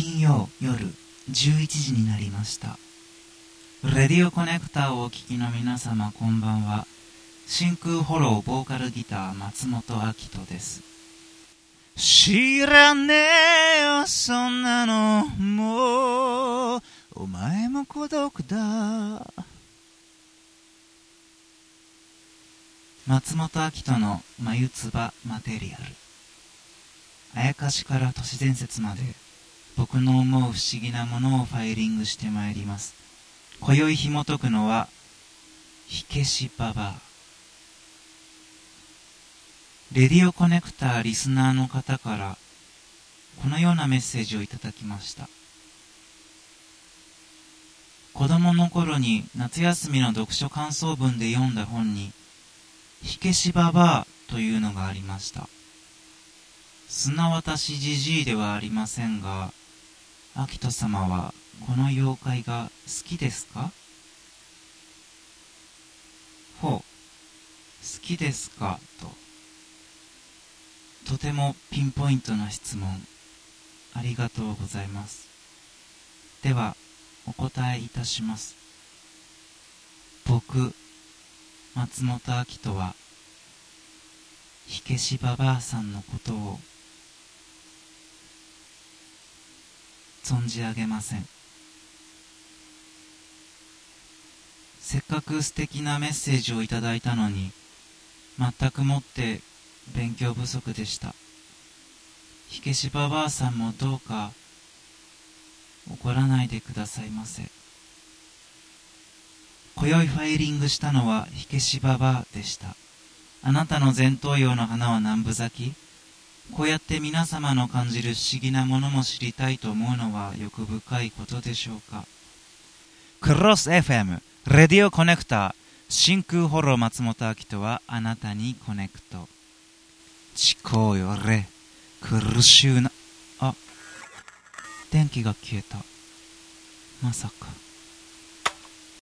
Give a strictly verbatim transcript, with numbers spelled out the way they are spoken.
金曜夜じゅういちじになりました。レディオコネクターをお聞きの皆様、こんばんは。真空フォローボーカルギター松本明人です。知らねえよそんなの、もうお前も孤独だ。松本明人の眉唾マテリアル。あやかしから都市伝説まで、僕の思う不思議なものをファイリングしてまいります。今宵紐解くのは火消しババア。レディオコネクターリスナーの方からこのようなメッセージをいただきました。子供の頃に夏休みの読書感想文で読んだ本に火消しババアというのがありました。すなわたしじじいではありませんが、明人様はこの妖怪が好きですか？ほう、好きですかと。とてもピンポイントな質問、ありがとうございます。では、お答えいたします。僕、松本明人は、火消しババアさんのことを存じ上げません。せっかく素敵なメッセージをいただいたのに、全くもって勉強不足でした。火消しババアさんもどうか怒らないでくださいませ。今宵ファイリングしたのは火消しババアでした。あなたの前頭葉の花は南部咲き。こうやって皆様の感じる不思議なものも知りたいと思うのは欲深いことでしょうか。クロス エフエム レディオコネクター真空フォロー松本明人はあなたにコネクト。ちこうよれ苦しゅうな。あ、電気が消えた。まさか。